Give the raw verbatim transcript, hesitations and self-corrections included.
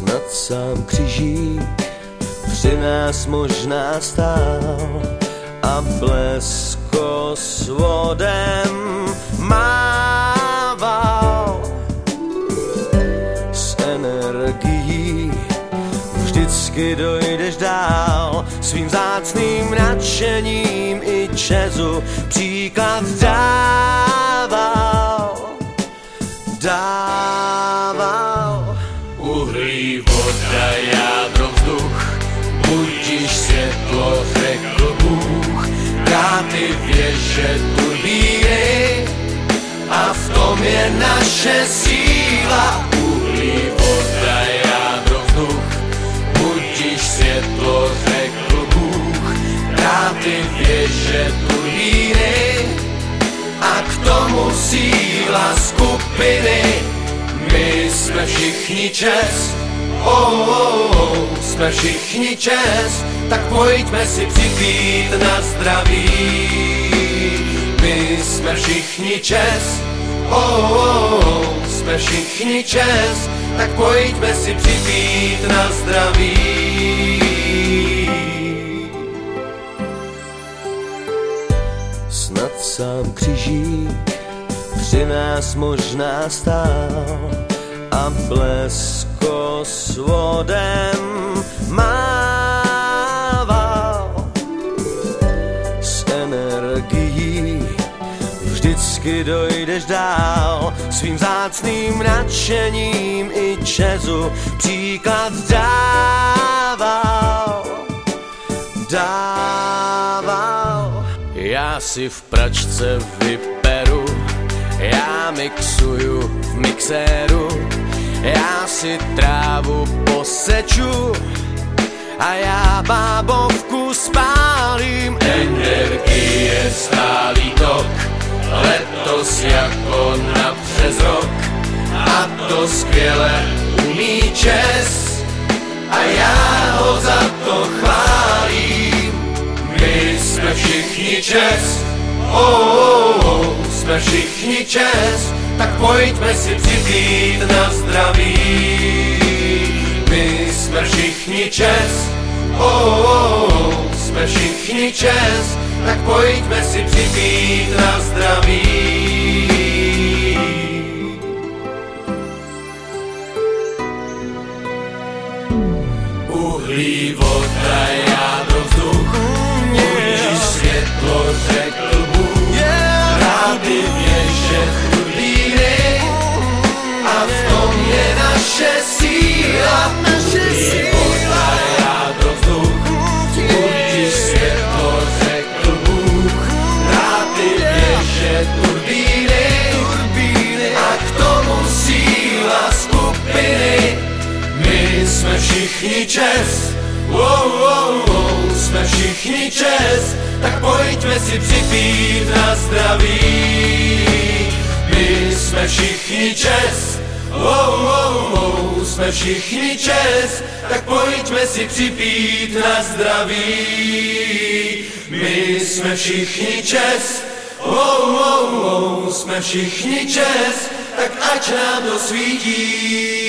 Snad sám křižík při nás možná stál a blesko s vodem mával. S energií vždycky dojdeš dál, svým vzácným nadšením i čezu příklad dával. Dával. Uhlí, voda, jádro, vzduch, budiš světlo, řekl Bůh. Dráty, věže, turbíny a v tom je naše síla. Uhlí, voda, jádro, vzduch, budiš světlo, řekl Bůh. Dráty, věže, turbíny a k tomu síla skupiny. My jsme všichni čest, oh, oh, oh, jsme všichni čest, tak pojďme si připít na zdraví. My jsme všichni čest, oh, oh, oh, jsme všichni čest, tak pojďme si připít na zdraví. Snad sám křižík při nás možná stál a blesko s vodem mával. S energií vždycky dojdeš dál, svým vzácným nadšením i čezu příklad dával. Dával. Já si v pračce vyperu, já mixuju v mixéru, já si trávu poseču a já bábovku spálím. Energie stálý tok, letos jako na přes rok, a to skvěle umí čes a já ho za to chválím. My jsme všichni čes, oh, oh, oh, jsme všichni čest, tak pojďme si připít na zdraví. My jsme všichni čest, oh, oh, oh, jsme všichni čest, tak pojďme si připít na zdraví. Uhlí, voda, jádro, vzduch, budiš světlo, řekl Bůh. Dráty, věže, turbíny a v tom je naše síla. Uhlí, voda, jádro, vzduch, budiš světlo, řekl Bůh. Dráty, věže, turbíny a k tomu síla skupiny. My jsme všichni čest, oh, oh, oh, jsme všichni čest, tak pojďme si připít na zdraví. My jsme všichni čest, oh, oh, oh, jsme všichni čest, tak pojďme si připít na zdraví. My jsme všichni čest, oh, oh, oh, jsme všichni čest, tak ať nám to svítí.